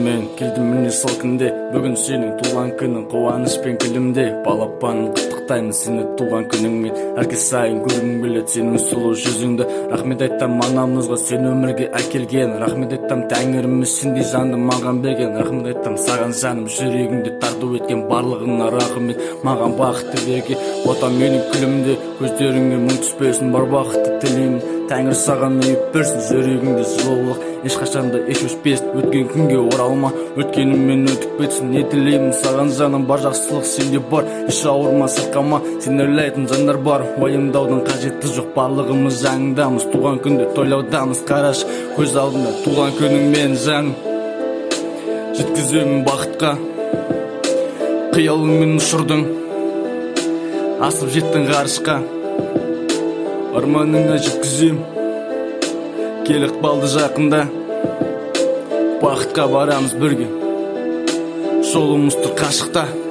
мен келдім міне сол күнде. Бүгін сенің туған күнің, қуаныш пен күлімде. Балапанын құттықтаймын сені туған күніңмен. Әркез сайын көргім келеді сенің сұлу жүзіңді. Рахмет айтам анамызға сен өмірге әкелген. Рахмет айтам тәңіріміз сендей жанды маған берген. Рахмет айтам саған жаным, жүрегіңді тарту еткен барлығына рахмет. Маған бақытты берген отан менің күлімде. Көздеріңе мұң түспесін, бар бақытты тілеймін. Тәңір саған үйіп берсін жүрегіңде жылулық. Ешқашанда еш өшпесін, өткен күнге оралма. Өткеніммен өтіп кетсін, не тілеймін саған жаным, бар жақсылық сенде бар. Еш ауырма сырқама, сен ойлайтын жандар бар. Уайымдаудың қажеті жоқ, барлығымыз жаңындамыз. Туған күнде тойлаудамыз, қараш көз алдында туған күніңмен жаным. Жеткіземін бақытқа, қиялыңмен ұшырдың, асып жеттің ғарышқа. Арманыңа жеткізем, кел ықпалды жақында. Бақытқа барамыз бірге, жолымыз тұр қашықта.